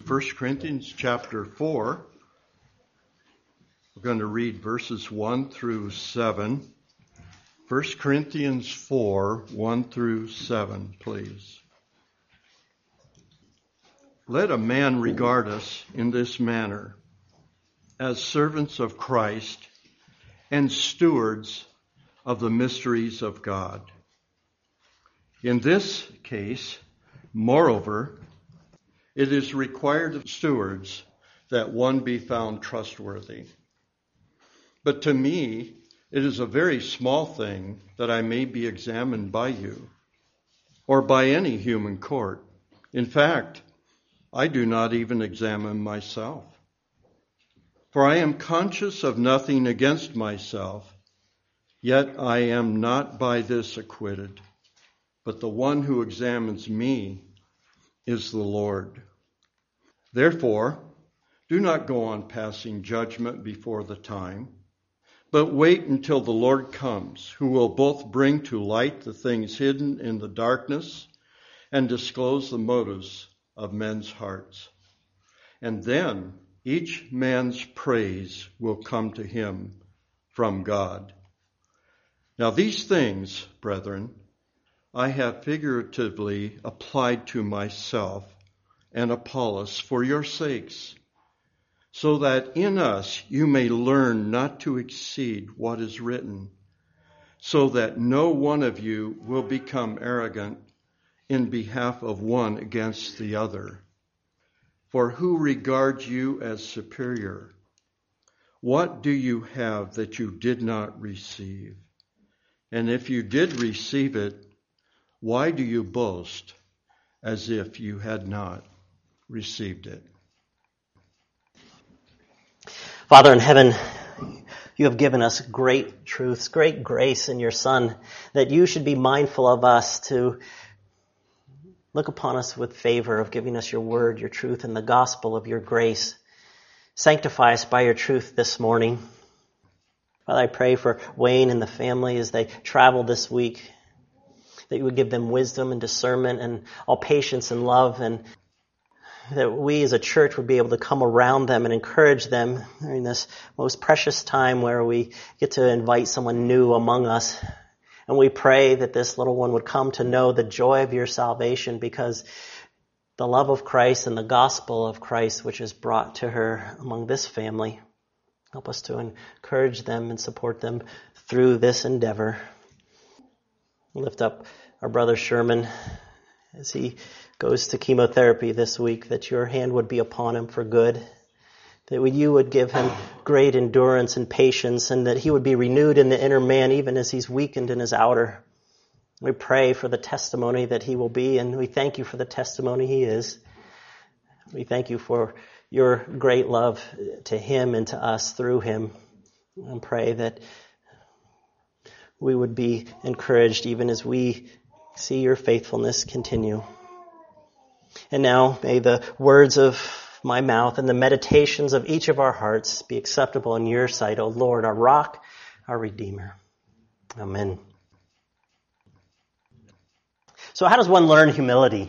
1 Corinthians chapter 4. We're going to read verses 1 through 7. 1 Corinthians 4, 1 through 7, please. Let a man regard us in this manner, as servants of Christ and stewards of the mysteries of God. In this case, moreover, it is required of stewards that one be found trustworthy. But to me, it is a very small thing that I may be examined by you, or by any human court. In fact, I do not even examine myself. For I am conscious of nothing against myself, yet I am not by this acquitted. But the one who examines me is the Lord. Therefore, do not go on passing judgment before the time, but wait until the Lord comes, who will both bring to light the things hidden in the darkness and disclose the motives of men's hearts. And then each man's praise will come to him from God. Now these things, brethren, I have figuratively applied to myself and Apollos for your sakes, so that in us you may learn not to exceed what is written, so that no one of you will become arrogant in behalf of one against the other. For who regards you as superior? What do you have that you did not receive? And if you did receive it, why do you boast as if you had not received it? Father in heaven, you have given us great truths, great grace in your Son, that you should be mindful of us, to look upon us with favor of giving us your word, your truth, and the gospel of your grace. Sanctify us by your truth this morning. Father, I pray for Wayne and the family as they travel this week, that you would give them wisdom and discernment and all patience and love, and that we as a church would be able to come around them and encourage them during this most precious time where we get to invite someone new among us. And we pray that this little one would come to know the joy of your salvation, because the love of Christ and the gospel of Christ which is brought to her among this family. Help us to encourage them and support them through this endeavor. Lift up our brother Sherman as he goes to chemotherapy this week, that your hand would be upon him for good, that you would give him great endurance and patience, and that he would be renewed in the inner man even as he's weakened in his outer. We pray for the testimony that he will be, and we thank you for the testimony he is. We thank you for your great love to him and to us through him, and pray that we would be encouraged even as we see your faithfulness continue. And now may the words of my mouth and the meditations of each of our hearts be acceptable in your sight, O Lord, our rock, our Redeemer. Amen. So how does one learn humility?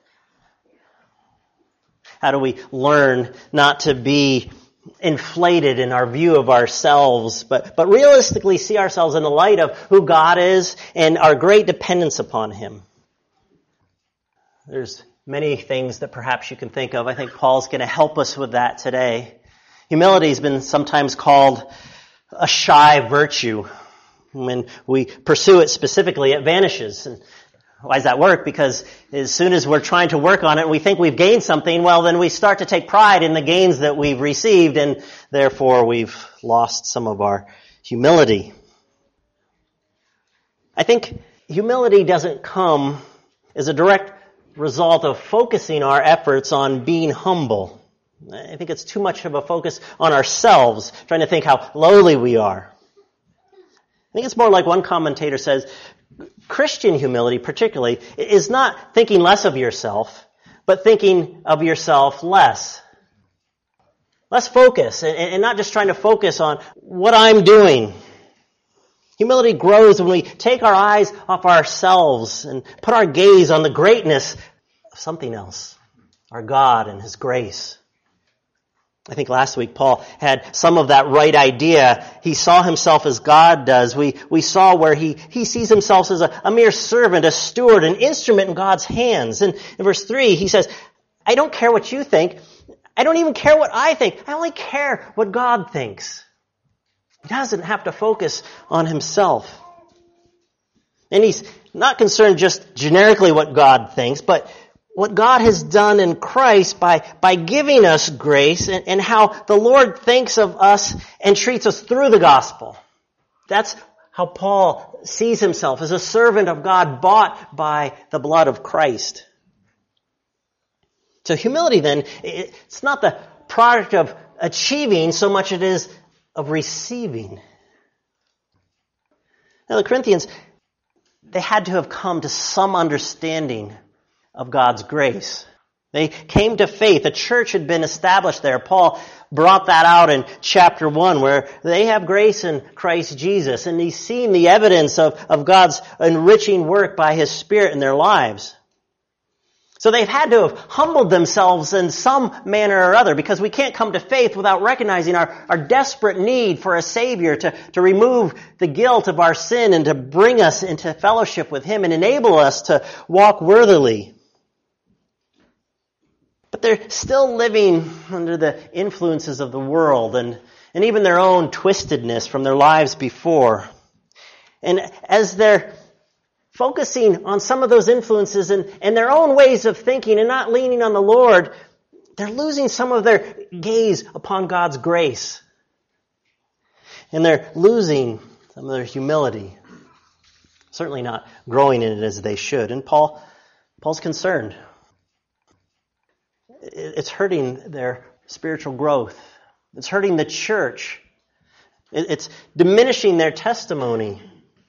How do we learn not to be inflated in our view of ourselves, but realistically see ourselves in the light of who God is and our great dependence upon him? There's many things that perhaps you can think of. I think Paul's going to help us with that today. Humility has been sometimes called a shy virtue. When we pursue it specifically, it vanishes. And why does that work? Because as soon as we're trying to work on it and we think we've gained something, well, then we start to take pride in the gains that we've received, and therefore we've lost some of our humility. I think humility doesn't come as a direct result of focusing our efforts on being humble. I think it's too much of a focus on ourselves, trying to think how lowly we are. I think it's more like one commentator says, Christian humility particularly is not thinking less of yourself, but thinking of yourself less. Less focus, and not just trying to focus on what I'm doing. Humility grows when we take our eyes off ourselves and put our gaze on the greatness of something else. our God and His grace. I think last week Paul had some of that right idea. He saw himself as God does. We saw where he sees himself as a mere servant, a steward, an instrument in God's hands. And in verse 3, he says, I don't care what you think. I don't even care what I think. I only care what God thinks. He doesn't have to focus on himself. And he's not concerned just generically what God thinks, but what God has done in Christ by giving us grace and how the Lord thinks of us and treats us through the gospel. That's how Paul sees himself, as a servant of God bought by the blood of Christ. So humility then, it's not the product of achieving so much as it is of receiving. Now the Corinthians, they had to have come to some understanding of God's grace. They came to faith. A church had been established there. Paul brought that out in chapter 1, where they have grace in Christ Jesus, and he's seen the evidence of God's enriching work by His Spirit in their lives. So they've had to have humbled themselves in some manner or other, because we can't come to faith without recognizing our desperate need for a Savior to remove the guilt of our sin and to bring us into fellowship with Him and enable us to walk worthily. But they're still living under the influences of the world and even their own twistedness from their lives before. And as they're focusing on some of those influences and their own ways of thinking and not leaning on the Lord, they're losing some of their gaze upon God's grace. And they're losing some of their humility. Certainly not growing in it as they should. And Paul's concerned. It's hurting their spiritual growth. It's hurting the church. It's diminishing their testimony.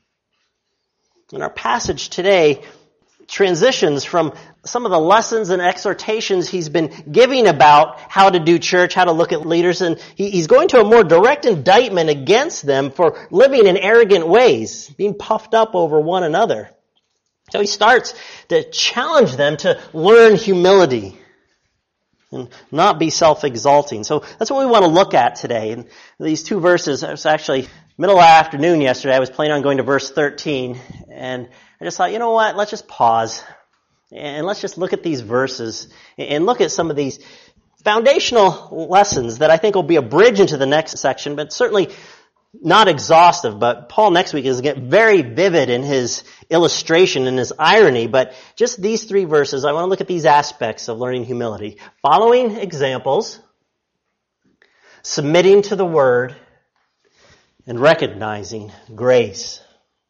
And our passage today transitions from some of the lessons and exhortations he's been giving about how to do church, how to look at leaders, and he's going to a more direct indictment against them for living in arrogant ways, being puffed up over one another. So he starts to challenge them to learn humility and not be self-exalting. So that's what we want to look at today. And these two verses, it was actually middle of the afternoon yesterday. I was planning on going to verse 13, and I just thought, you know what, let's just pause, and let's just look at these verses and look at some of these foundational lessons that I think will be a bridge into the next section, but certainly not exhaustive. But Paul next week is going to get very vivid in his illustration and his irony. But just these three verses, I want to look at these aspects of learning humility. Following examples, submitting to the Word, and recognizing grace.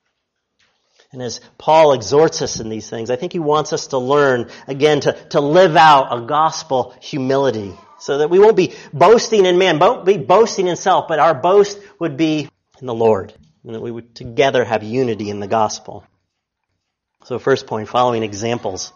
And as Paul exhorts us in these things, I think he wants us to learn, again, to live out a gospel humility, so that we won't be boasting in man, won't be boasting in self, but our boast would be in the Lord, and that we would together have unity in the gospel. So first point, following examples.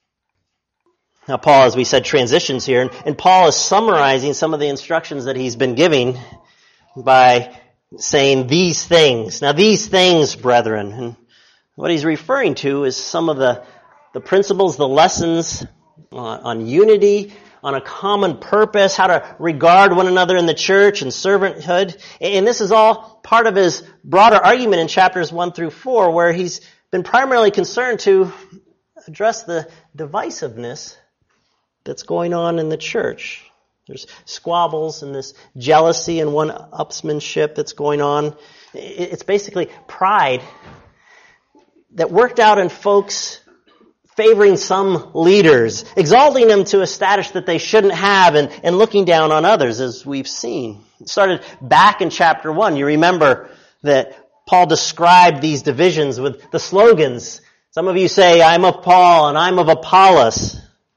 Now Paul, as we said, transitions here, and Paul is summarizing some of the instructions that he's been giving by saying these things. Now these things, brethren, and what he's referring to is some of the principles, the lessons on unity, on a common purpose, how to regard one another in the church and servanthood. And this is all part of his broader argument in chapters 1 through 4, where he's been primarily concerned to address the divisiveness that's going on in the church. There's squabbles and this jealousy and one-upsmanship that's going on. It's basically pride that worked out in folks favoring some leaders, exalting them to a status that they shouldn't have, and looking down on others, as we've seen. It started back in chapter 1. You remember that Paul described these divisions with the slogans. Some of you say, I'm of Paul and I'm of Apollos.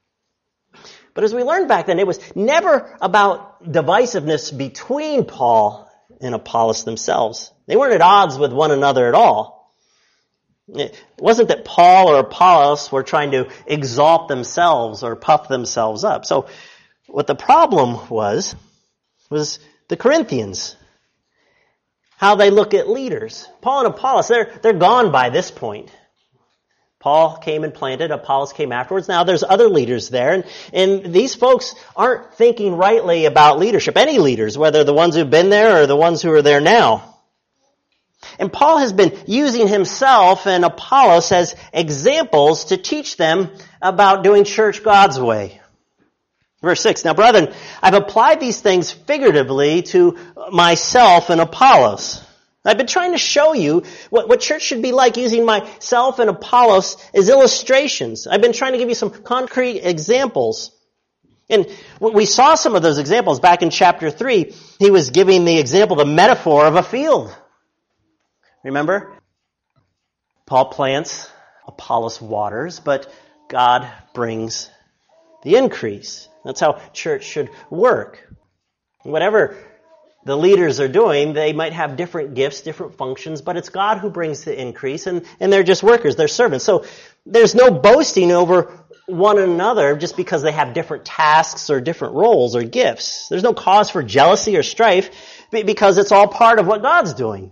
But as we learned back then, it was never about divisiveness between Paul and Apollos themselves. They weren't at odds with one another at all. It wasn't that Paul or Apollos were trying to exalt themselves or puff themselves up. So what the problem was the Corinthians. How they look at leaders. Paul and Apollos, they're gone by this point. Paul came and planted, Apollos came afterwards. Now there's other leaders there, and these folks aren't thinking rightly about leadership. Any leaders, whether the ones who've been there or the ones who are there now. And Paul has been using himself and Apollos as examples to teach them about doing church God's way. Verse 6, now brethren, I've applied these things figuratively to myself and Apollos. I've been trying to show you what church should be like using myself and Apollos as illustrations. I've been trying to give you some concrete examples. And we saw some of those examples back in chapter 3. He was giving the example, the metaphor of a field. Remember? Paul plants, Apollos waters, but God brings the increase. That's how church should work. Whatever the leaders are doing, they might have different gifts, different functions, but it's God who brings the increase, and they're just workers, they're servants. So there's no boasting over one another just because they have different tasks or different roles or gifts. There's no cause for jealousy or strife because it's all part of what God's doing.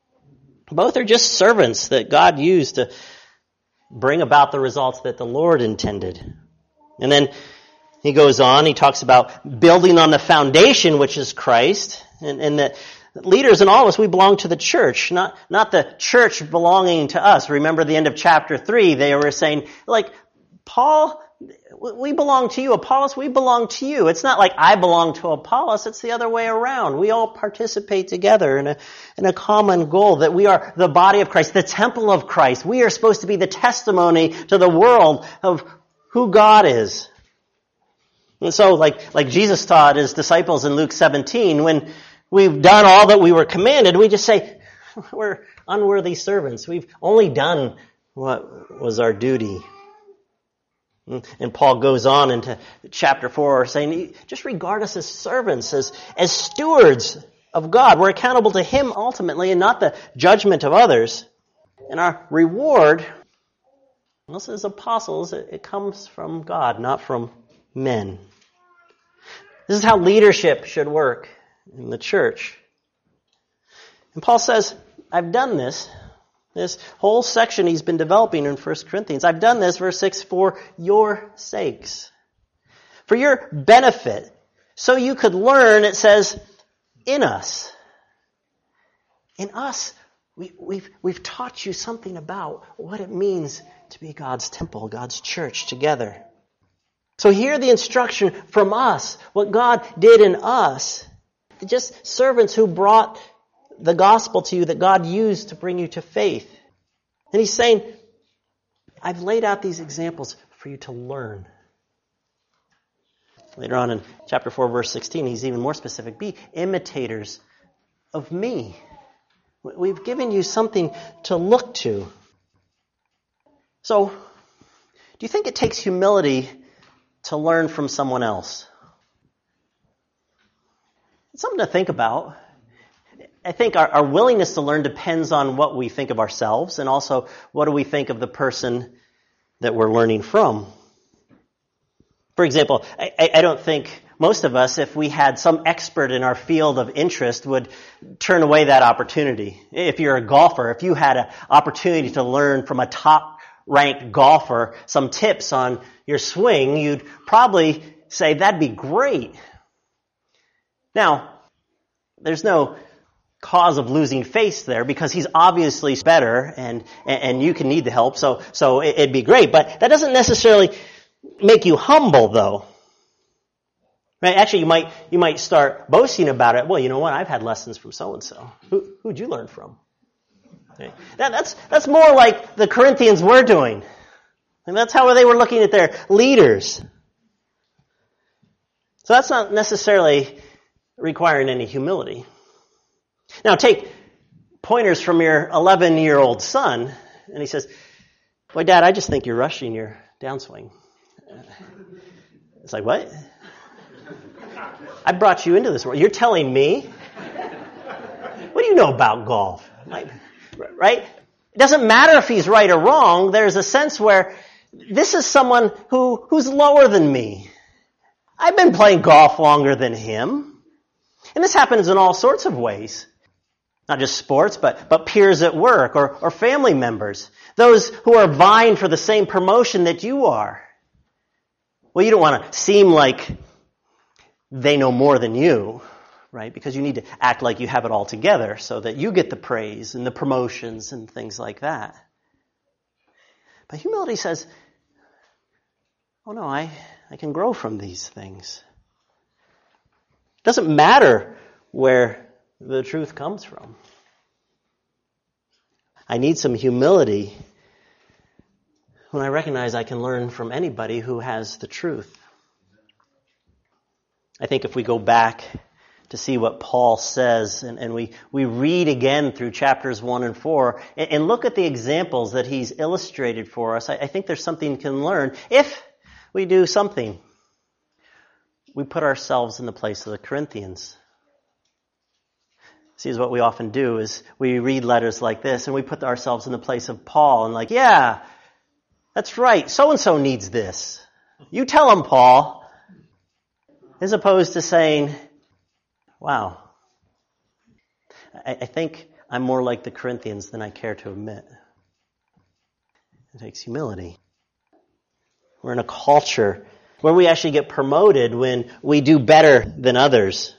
Both are just servants that God used to bring about the results that the Lord intended. And then he goes on, he talks about building on the foundation, which is Christ, and that leaders and all of us, we belong to the church, not the church belonging to us. Remember the end of chapter 3, they were saying, like, Paul, we belong to you. Apollos, we belong to you. It's not like I belong to Apollos, it's the other way around. We all participate together in a common goal, that we are the body of Christ, the temple of Christ. We are supposed to be the testimony to the world of who God is. And so, like Jesus taught his disciples in Luke 17, when we've done all that we were commanded, we just say, we're unworthy servants. We've only done what was our duty. And Paul goes on into chapter 4 saying, just regard us as servants, as stewards of God. We're accountable to Him ultimately and not the judgment of others. And our reward, us as apostles, it comes from God, not from men. This is how leadership should work in the church. And Paul says, I've done this. This whole section he's been developing in 1 Corinthians. I've done this, verse 6, for your sakes. For your benefit. So you could learn, it says, in us. In us, we've taught you something about what it means to be God's temple, God's church together. So hear the instruction from us, what God did in us. Just servants who brought the gospel to you that God used to bring you to faith. And he's saying, I've laid out these examples for you to learn. Later on in chapter 4, verse 16, he's even more specific. Be imitators of me. We've given you something to look to. So, do you think it takes humility to learn from someone else? It's something to think about. I think our willingness to learn depends on what we think of ourselves and also what do we think of the person that we're learning from. For example, I don't think most of us, if we had some expert in our field of interest, would turn away that opportunity. If you're a golfer, if you had an opportunity to learn from a top-ranked golfer some tips on your swing, you'd probably say, that'd be great. Now, there's no cause of losing face there because he's obviously better and you can need the help, so it'd be great. But that doesn't necessarily make you humble, though. Right? Actually, you might start boasting about it. Well, you know what? I've had lessons from so-and-so. Who'd you learn from? Okay. That's more like the Corinthians were doing. And that's how they were looking at their leaders. So that's not necessarily requiring any humility. Now take pointers from your 11-year-old son, and he says, boy, Dad, I just think you're rushing your downswing. It's like, what? I brought you into this world. You're telling me? What do you know about golf? Right? It doesn't matter if he's right or wrong. There's a sense where this is someone who's lower than me. I've been playing golf longer than him. And this happens in all sorts of ways. Not just sports, but peers at work or family members. Those who are vying for the same promotion that you are. Well, you don't want to seem like they know more than you, right? Because you need to act like you have it all together so that you get the praise and the promotions and things like that. But humility says, oh no, I can grow from these things. It doesn't matter where the truth comes from. I need some humility when I recognize I can learn from anybody who has the truth. I think if we go back to see what Paul says, and we read again through chapters 1 and 4, and look at the examples that he's illustrated for us, I think there's something we can learn if we do something. We put ourselves in the place of the Corinthians. See, is what we often do is we read letters like this, and we put ourselves in the place of Paul, and like, yeah, that's right, so-and-so needs this. You tell him, Paul. As opposed to saying, wow, I think I'm more like the Corinthians than I care to admit. It takes humility. We're in a culture where we actually get promoted when we do better than others.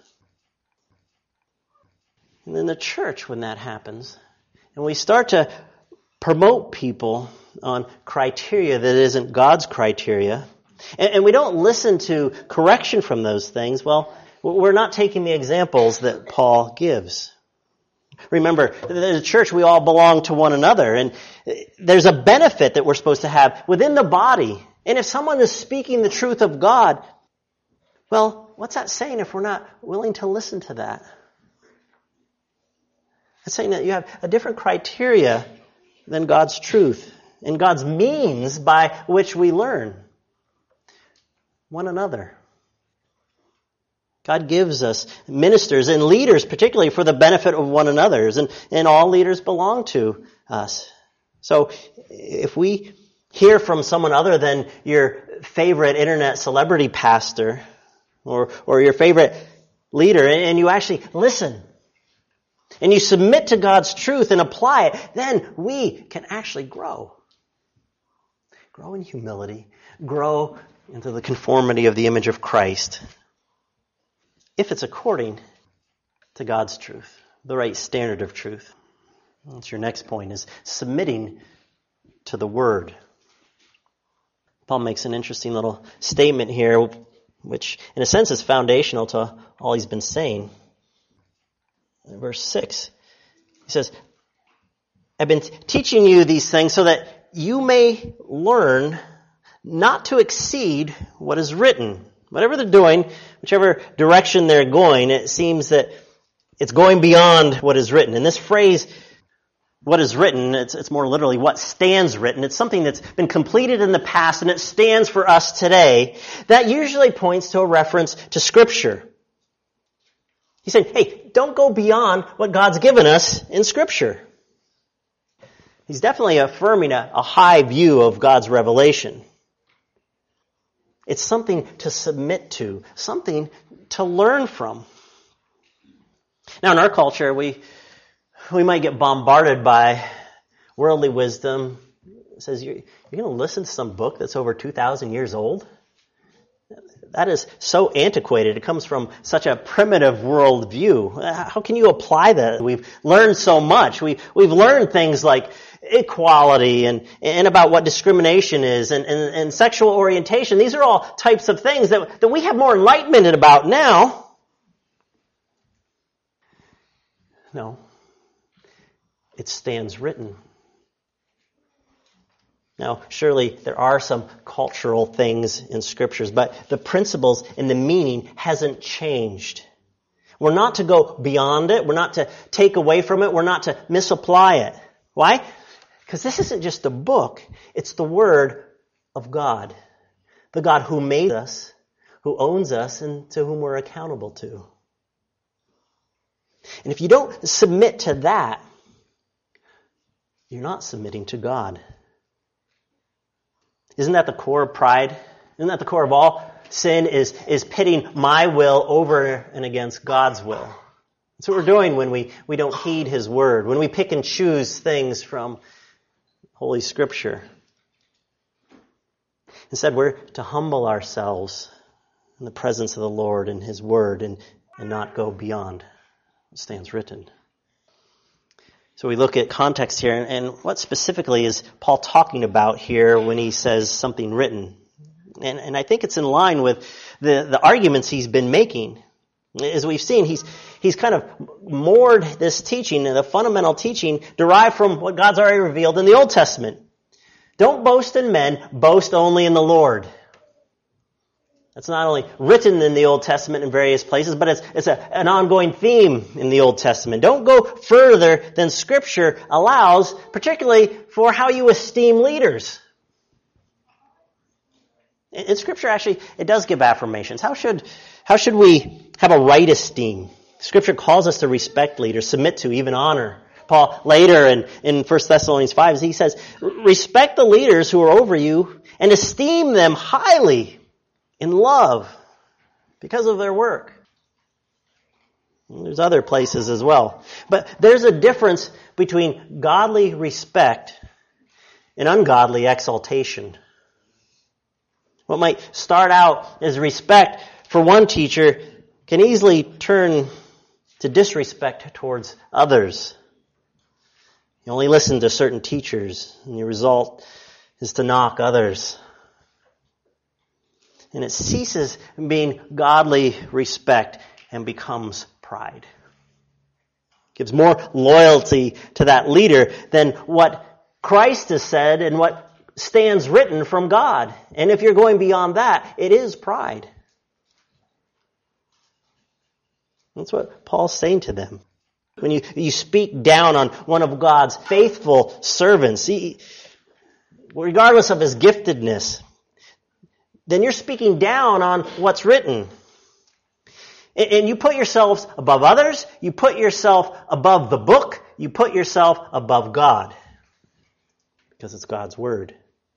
And in the church, when that happens, and we start to promote people on criteria that isn't God's criteria, and we don't listen to correction from those things, well, we're not taking the examples that Paul gives. Remember, as a church, we all belong to one another, and there's a benefit that we're supposed to have within the body. And if someone is speaking the truth of God, well, what's that saying if we're not willing to listen to that? It's saying that you have a different criteria than God's truth and God's means by which we learn one another. God gives us ministers and leaders, particularly for the benefit of one another, and all leaders belong to us. So if we hear from someone other than your favorite internet celebrity pastor or your favorite leader, and you actually listen, and you submit to God's truth and apply it, then we can actually grow. Grow in humility. Grow into the conformity of the image of Christ. If it's according to God's truth, the right standard of truth. That's your next point, is submitting to the Word. Paul makes an interesting little statement here, which in a sense is foundational to all he's been saying. In verse 6, he says, I've been teaching you these things so that you may learn not to exceed what is written. Whatever they're doing, whichever direction they're going, it seems that it's going beyond what is written. And this phrase, what is written, it's more literally what stands written. It's something that's been completed in the past and it stands for us today. That usually points to a reference to Scripture. He's saying, hey, don't go beyond what God's given us in Scripture. He's definitely affirming a high view of God's revelation. It's something to submit to, something to learn from. Now, in our culture, we might get bombarded by worldly wisdom. It says, you're going to listen to some book that's over 2,000 years old? That is so antiquated. It comes from such a primitive worldview. How can you apply that? We've learned so much. We've learned things like equality and about what discrimination is and sexual orientation. These are all types of things that we have more enlightenment about now. No. It stands written. Now, surely there are some cultural things in Scriptures, but the principles and the meaning hasn't changed. We're not to go beyond it. We're not to take away from it. We're not to misapply it. Why? Because this isn't just a book. It's the Word of God. The God who made us, who owns us, and to whom we're accountable to. And if you don't submit to that, you're not submitting to God. Isn't that the core of pride? Isn't that the core of all sin, is pitting my will over and against God's will? That's what we're doing when we don't heed His Word, when we pick and choose things from Holy Scripture. Instead, we're to humble ourselves in the presence of the Lord and His Word and not go beyond what stands written. So we look at context here, and what specifically is Paul talking about here when he says something written? And I think it's in line with the arguments he's been making. As we've seen, he's kind of moored this teaching, the fundamental teaching derived from what God's already revealed in the Old Testament. Don't boast in men, boast only in the Lord. That's not only written in the Old Testament in various places, but it's an ongoing theme in the Old Testament. Don't go further than Scripture allows, particularly for how you esteem leaders. In Scripture, actually, it does give affirmations. How should we have a right esteem? Scripture calls us to respect leaders, submit to, even honor. Paul, later in 1 Thessalonians 5, he says, respect the leaders who are over you and esteem them highly in love because of their work. And there's other places as well. But there's a difference between godly respect and ungodly exaltation. What might start out as respect for one teacher can easily turn to disrespect towards others. You only listen to certain teachers, and the result is to knock others. And it ceases being godly respect and becomes pride. It gives more loyalty to that leader than what Christ has said and what stands written from God. And if you're going beyond that, it is pride. That's what Paul's saying to them. When you speak down on one of God's faithful servants, regardless of his giftedness, then you're speaking down on what's written. And you put yourselves above others, you put yourself above the book, you put yourself above God. Because it's God's word.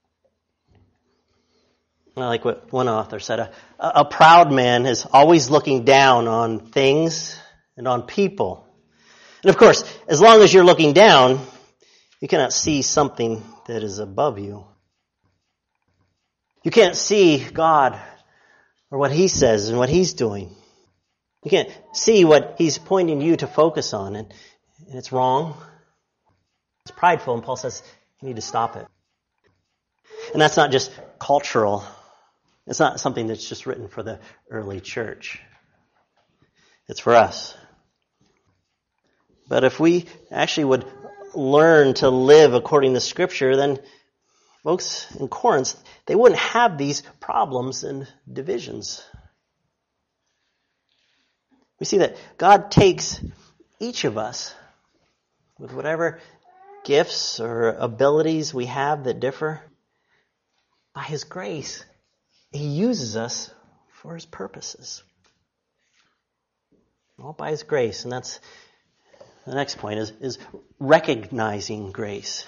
I like what one author said, a proud man is always looking down on things and on people. And of course, as long as you're looking down, you cannot see something that is above you. You can't see God or what He says and what He's doing. You can't see what He's pointing you to focus on, and it's wrong. It's prideful, and Paul says you need to stop it. And that's not just cultural. It's not something that's just written for the early church. It's for us. But if we actually would learn to live according to Scripture, then folks in Corinth, they wouldn't have these problems and divisions. We see that God takes each of us with whatever gifts or abilities we have that differ. By His grace, He uses us for His purposes. All by His grace. And that's the next point is recognizing grace.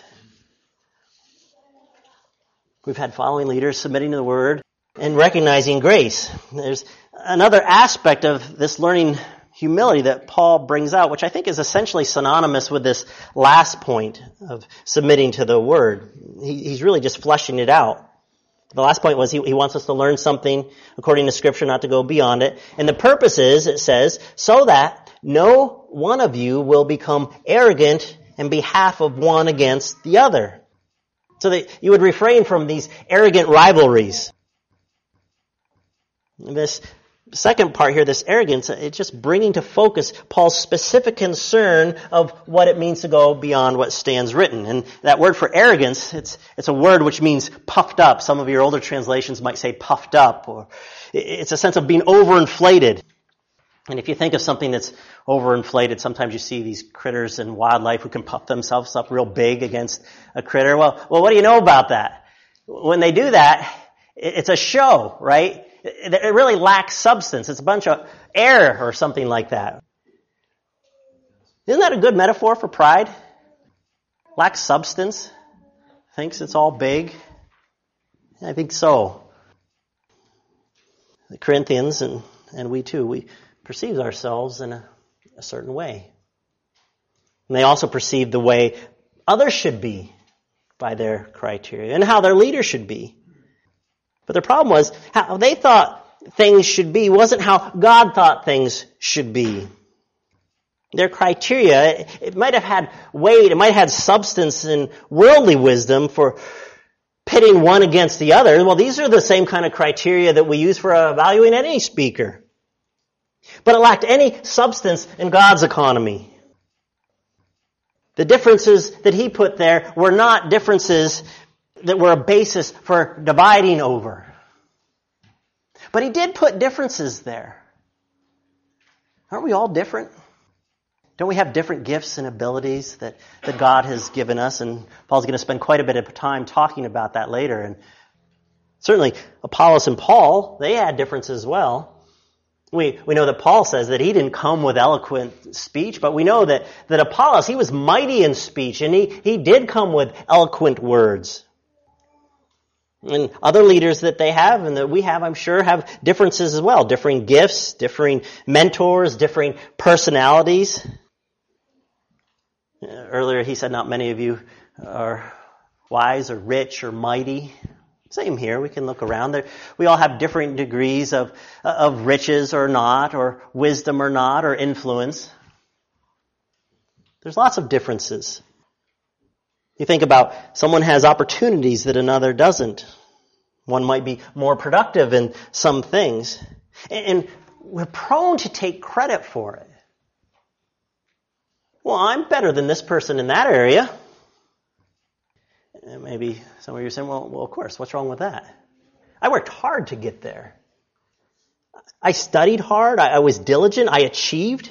We've had following leaders submitting to the Word and recognizing grace. There's another aspect of this learning humility that Paul brings out, which I think is essentially synonymous with this last point of submitting to the Word. He's really just fleshing it out. The last point was he wants us to learn something according to Scripture, not to go beyond it. And the purpose is, it says, so that no one of you will become arrogant in behalf of one against the other. So that you would refrain from these arrogant rivalries. And this second part here, this arrogance, it's just bringing to focus Paul's specific concern of what it means to go beyond what stands written. And that word for arrogance, it's a word which means puffed up. Some of your older translations might say puffed up, or it's a sense of being overinflated. And if you think of something that's overinflated, sometimes you see these critters in wildlife who can puff themselves up real big against a critter. Well, what do you know about that? When they do that, it's a show, right? It really lacks substance. It's a bunch of air or something like that. Isn't that a good metaphor for pride? Lacks substance. Thinks it's all big. I think so. The Corinthians and we too, we perceive ourselves in a certain way. And they also perceived the way others should be by their criteria and how their leader should be. But the problem was how they thought things should be wasn't how God thought things should be. Their criteria, it might have had weight, it might have had substance and worldly wisdom for pitting one against the other. Well, these are the same kind of criteria that we use for evaluating any speaker. But it lacked any substance in God's economy. The differences that he put there were not differences that were a basis for dividing over. But he did put differences there. Aren't we all different? Don't we have different gifts and abilities that God has given us? And Paul's going to spend quite a bit of time talking about that later. And certainly Apollos and Paul, they had differences as well. We know that Paul says that he didn't come with eloquent speech, but we know that Apollos, he was mighty in speech, and he did come with eloquent words. And other leaders that they have and that we have, I'm sure, have differences as well. Differing gifts, differing mentors, differing personalities. Earlier he said not many of you are wise or rich or mighty. Same here. We can look around there. We all have different degrees of riches or not, or wisdom or not, or influence. There's lots of differences. You think about someone has opportunities that another doesn't. One might be more productive in some things. And we're prone to take credit for it. Well, I'm better than this person in that area. And maybe some of you are saying, well, of course, what's wrong with that? I worked hard to get there. I studied hard. I was diligent. I achieved.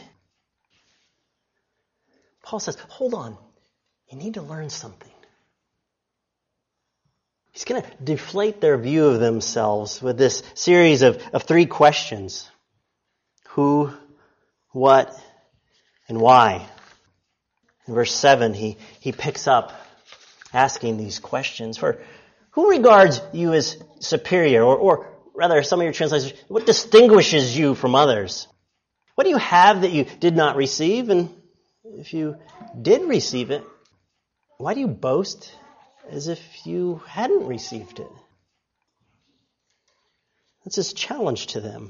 Paul says, hold on. You need to learn something. He's going to deflate their view of themselves with this series of three questions. Who, what, and why. In verse 7, he picks up asking these questions. For who regards you as superior? Or rather, some of your translations, what distinguishes you from others? What do you have that you did not receive? And if you did receive it, why do you boast as if you hadn't received it? That's his challenge to them.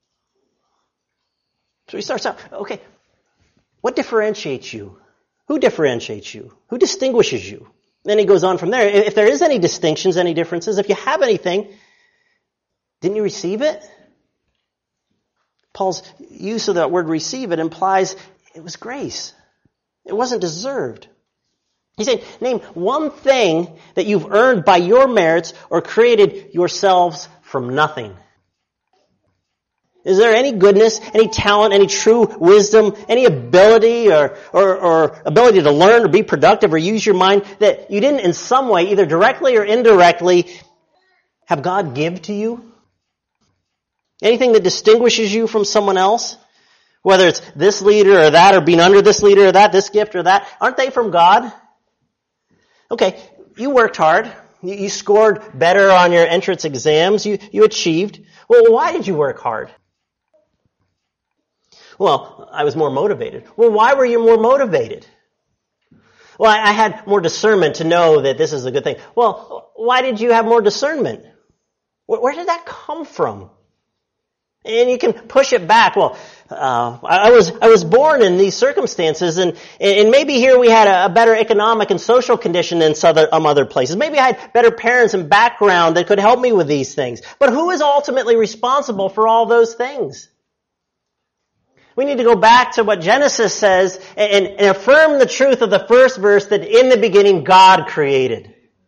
So he starts out, okay, what differentiates you? Who differentiates you? Who distinguishes you? Then he goes on from there. If there is any distinctions, any differences, if you have anything, didn't you receive it? Paul's use of that word receive, it implies it was grace. It wasn't deserved. He's saying, name one thing that you've earned by your merits or created yourselves from nothing. Is there any goodness, any talent, any true wisdom, any ability or ability to learn or be productive or use your mind that you didn't in some way, either directly or indirectly, have God give to you? Anything that distinguishes you from someone else? Whether it's this leader or that, or being under this leader or that, this gift or that, aren't they from God? Okay, you worked hard. You scored better on your entrance exams. You achieved. Well, why did you work hard? Well, I was more motivated. Well, why were you more motivated? Well, I had more discernment to know that this is a good thing. Well, why did you have more discernment? Where did that come from? And you can push it back. Well, I was born in these circumstances, and maybe here we had a better economic and social condition than some other places. Maybe I had better parents and background that could help me with these things. But who is ultimately responsible for all those things? We need to go back to what Genesis says and affirm the truth of the first verse that in the beginning God created.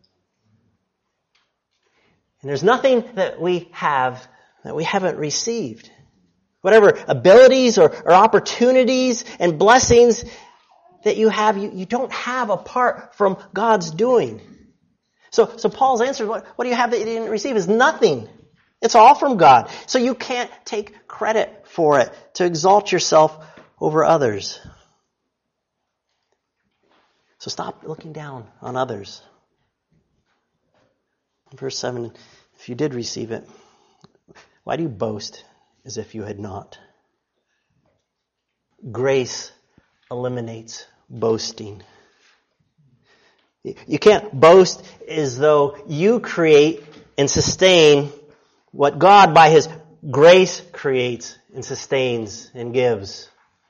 And there's nothing that we have that we haven't received. Whatever abilities or opportunities and blessings that you have, you don't have apart from God's doing. So Paul's answer, what do you have that you didn't receive, is nothing. It's all from God. So you can't take credit for it to exalt yourself over others. So stop looking down on others. Verse 7, if you did receive it, why do you boast as if you had not? grace eliminates boasting. You can't boast as though you create and sustain what God by His grace creates and sustains and gives.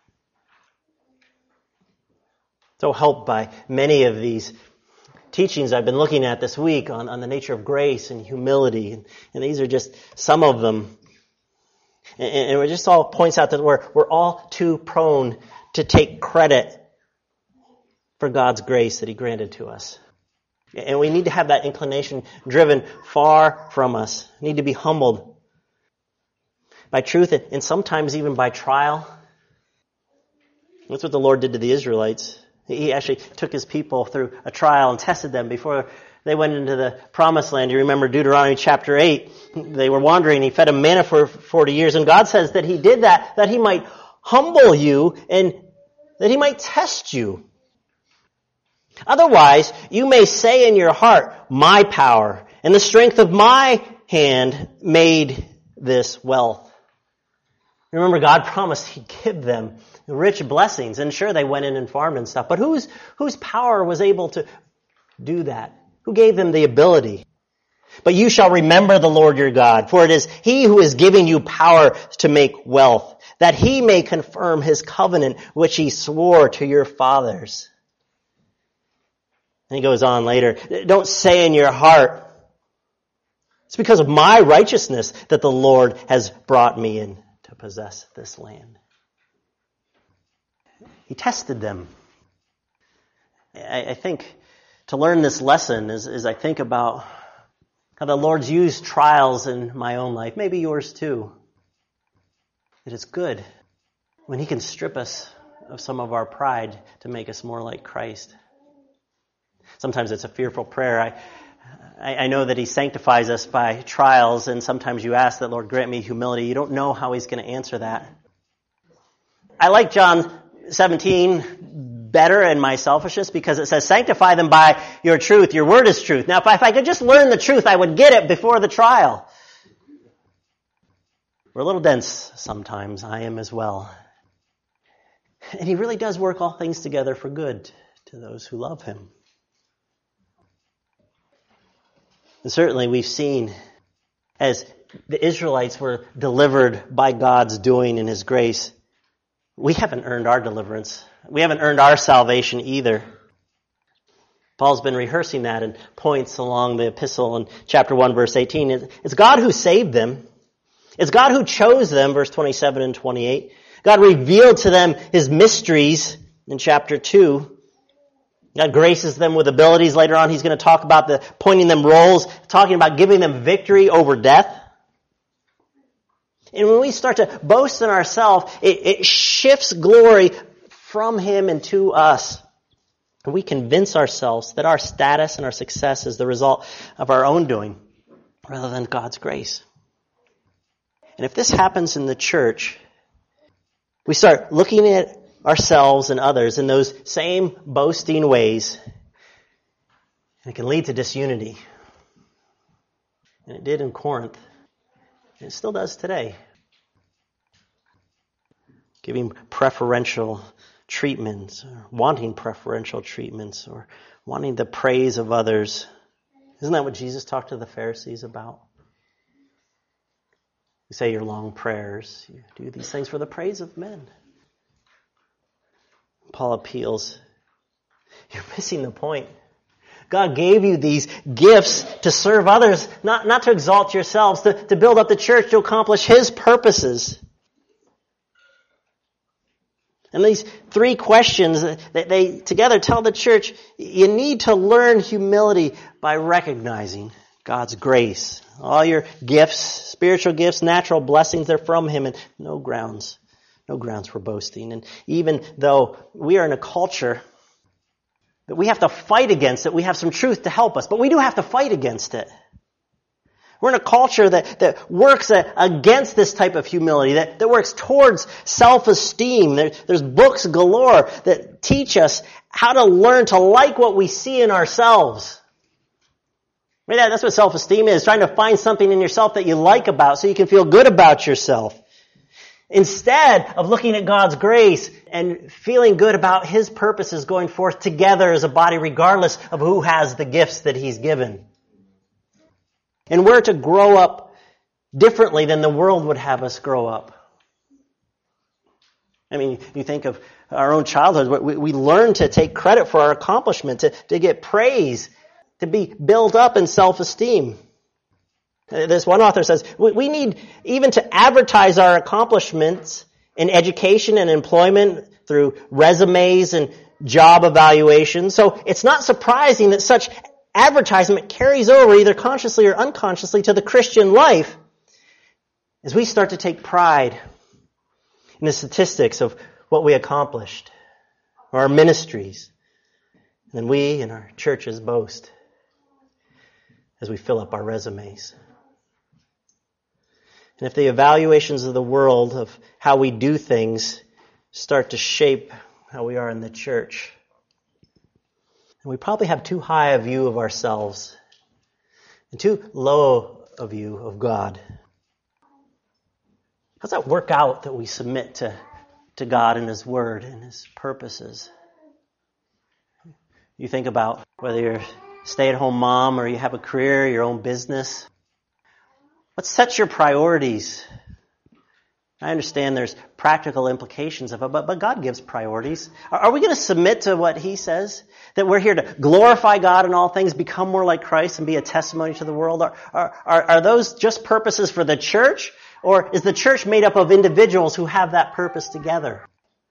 So helped by many of these teachings I've been looking at this week on the nature of grace and humility. And these are just some of them. And it just all points out that we're all too prone to take credit for God's grace that He granted to us. And we need to have that inclination driven far from us. We need to be humbled by truth and sometimes even by trial. That's what the Lord did to the Israelites. He actually took His people through a trial and tested them before they went into the promised land. You remember Deuteronomy chapter 8. They were wandering. He fed them manna for 40 years. And God says that He did that He might humble you and that He might test you. Otherwise, you may say in your heart, my power and the strength of my hand made this wealth. Remember, God promised He'd give them rich blessings. And sure, they went in and farmed and stuff. But whose power was able to do that? Who gave them the ability? But you shall remember the Lord your God, for it is He who is giving you power to make wealth, that He may confirm His covenant, which He swore to your fathers. And He goes on later, don't say in your heart, it's because of my righteousness that the Lord has brought me in to possess this land. He tested them. I think to learn this lesson as I think about how the Lord's used trials in my own life, maybe yours too, that it's good when He can strip us of some of our pride to make us more like Christ. Sometimes it's a fearful prayer. I know that He sanctifies us by trials, and sometimes you ask that, Lord, grant me humility. You don't know how He's going to answer that. I like John 17 better in my selfishness because it says, sanctify them by your truth. Your word is truth. Now, if I could just learn the truth, I would get it before the trial. We're a little dense sometimes. I am as well. And He really does work all things together for good to those who love Him. And certainly we've seen as the Israelites were delivered by God's doing in His grace, we haven't earned our deliverance. We haven't earned our salvation either. Paul's been rehearsing that and points along the epistle in chapter 1, verse 18. It's God who saved them. It's God who chose them, verse 27 and 28. God revealed to them His mysteries in chapter 2. God graces them with abilities. Later on, He's going to talk about pointing them roles, talking about giving them victory over death. And when we start to boast in ourselves, it shifts glory from Him and to us. And we convince ourselves that our status and our success is the result of our own doing rather than God's grace. And if this happens in the church, we start looking at ourselves and others in those same boasting ways, and it can lead to disunity. And it did in Corinth. And it still does today. Giving preferential treatments, or wanting preferential treatments, or wanting the praise of others. Isn't that what Jesus talked to the Pharisees about? You say your long prayers. You do these things for the praise of men. Paul appeals. You're missing the point. God gave you these gifts to serve others, not to exalt yourselves, to build up the church, to accomplish His purposes. And these three questions that they together tell the church, you need to learn humility by recognizing God's grace. All your gifts, spiritual gifts, natural blessings, they're from Him, and no grounds for boasting. And even though we are in a culture that we have to fight against it, we have some truth to help us, but we do have to fight against it. We're in a culture that works against this type of humility, that works towards self-esteem. There's books galore that teach us how to learn to like what we see in ourselves. Right? That's what self-esteem is, trying to find something in yourself that you like about so you can feel good about yourself. Instead of looking at God's grace and feeling good about His purposes going forth together as a body regardless of who has the gifts that He's given. And we're to grow up differently than the world would have us grow up. I mean, you think of our own childhood, we learn to take credit for our accomplishment, to get praise, to be built up in self-esteem. This one author says, we need even to advertise our accomplishments in education and employment through resumes and job evaluations. So it's not surprising that such advertisement carries over either consciously or unconsciously to the Christian life as we start to take pride in the statistics of what we accomplished, or our ministries. And then we and our churches boast as we fill up our resumes. And if the evaluations of the world of how we do things start to shape how we are in the church, and we probably have too high a view of ourselves and too low a view of God. How does that work out that we submit to God and His Word and His purposes? You think about whether you're a stay-at-home mom or you have a career, your own business. What sets your priorities? I understand there's practical implications of it, but God gives priorities. Are we going to submit to what He says? That we're here to glorify God in all things, become more like Christ, and be a testimony to the world? Are those just purposes for the church? Or is the church made up of individuals who have that purpose together?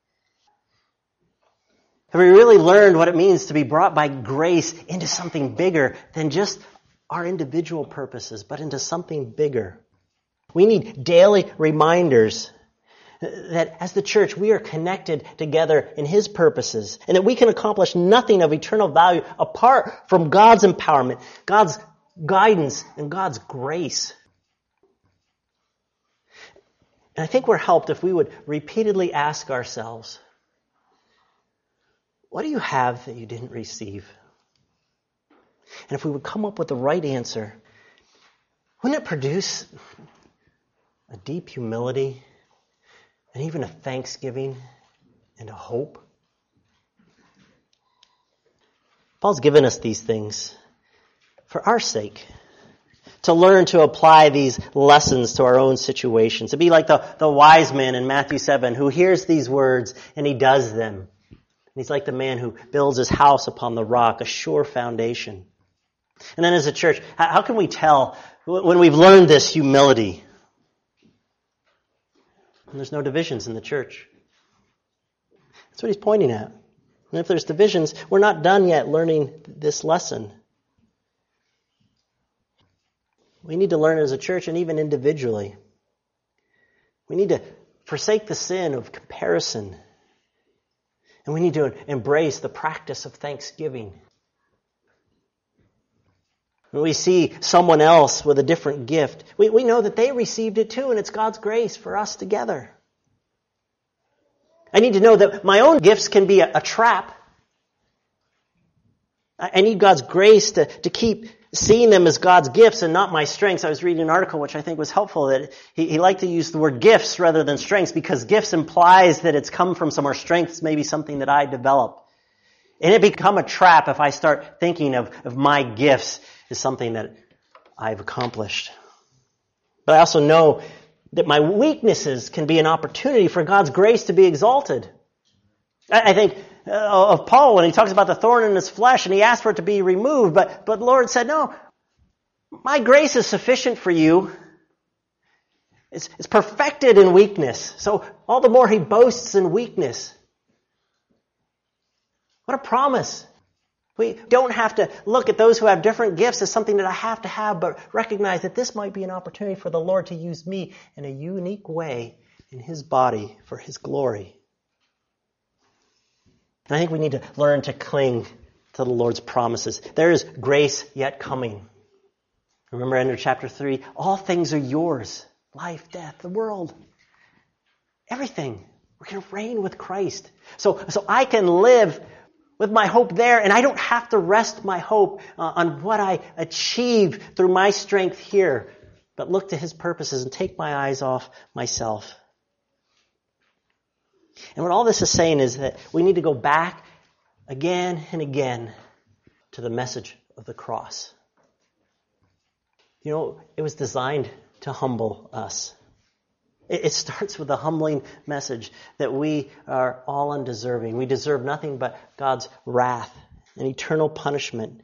Have we really learned what it means to be brought by grace into something bigger than just our individual purposes, but into something bigger? We need daily reminders that as the church, we are connected together in His purposes, and that we can accomplish nothing of eternal value apart from God's empowerment, God's guidance, and God's grace. And I think we're helped if we would repeatedly ask ourselves, what do you have that you didn't receive? And if we would come up with the right answer, wouldn't it produce a deep humility and even a thanksgiving and a hope? Paul's given us these things for our sake, to learn to apply these lessons to our own situations, to be like the wise man in Matthew 7 who hears these words and he does them. And he's like the man who builds his house upon the rock, a sure foundation. And then as a church, how can we tell when we've learned this humility? And there's no divisions in the church. That's what he's pointing at. And if there's divisions, we're not done yet learning this lesson. We need to learn as a church and even individually. We need to forsake the sin of comparison. And we need to embrace the practice of thanksgiving. When we see someone else with a different gift, we know that they received it too, and it's God's grace for us together. I need to know that my own gifts can be a trap. I need God's grace to keep seeing them as God's gifts and not my strengths. I was reading an article which I think was helpful, that he liked to use the word gifts rather than strengths, because gifts implies that it's come from somewhere. Strengths may be something that I develop. And it become a trap if I start thinking of my gifts as something that I've accomplished. But I also know that my weaknesses can be an opportunity for God's grace to be exalted. I think of Paul when he talks about the thorn in his flesh and he asked for it to be removed, but the Lord said, no, my grace is sufficient for you. It's perfected in weakness. So all the more he boasts in weakness. What a promise. We don't have to look at those who have different gifts as something that I have to have, but recognize that this might be an opportunity for the Lord to use me in a unique way in His body for His glory. And I think we need to learn to cling to the Lord's promises. There is grace yet coming. Remember, end of chapter 3, all things are yours. Life, death, the world. Everything. We're going to reign with Christ. So I can live with my hope there, and I don't have to rest my hope on what I achieve through my strength here, but look to His purposes and take my eyes off myself. And what all this is saying is that we need to go back again and again to the message of the cross. You know, it was designed to humble us. It starts with a humbling message that we are all undeserving. We deserve nothing but God's wrath and eternal punishment.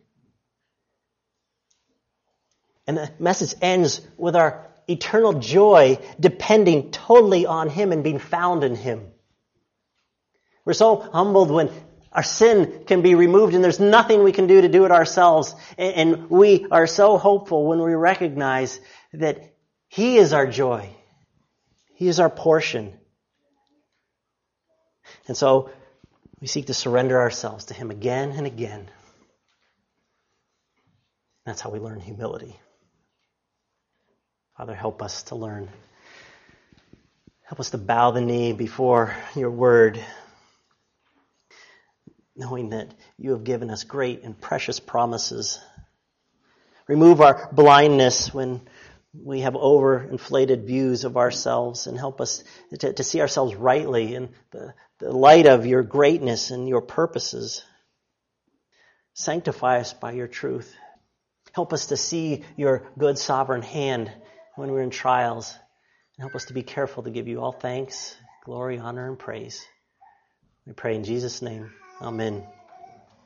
And the message ends with our eternal joy depending totally on Him and being found in Him. We're so humbled when our sin can be removed and there's nothing we can do it ourselves. And we are so hopeful when we recognize that He is our joy. He is our portion. And so we seek to surrender ourselves to Him again and again. That's how we learn humility. Father, help us to learn. Help us to bow the knee before your word, knowing that you have given us great and precious promises. Remove our blindness when we have overinflated views of ourselves, and help us to see ourselves rightly in the light of your greatness and your purposes. Sanctify us by your truth. Help us to see your good sovereign hand when we're in trials, and help us to be careful to give you all thanks, glory, honor, and praise. We pray in Jesus' name. Amen.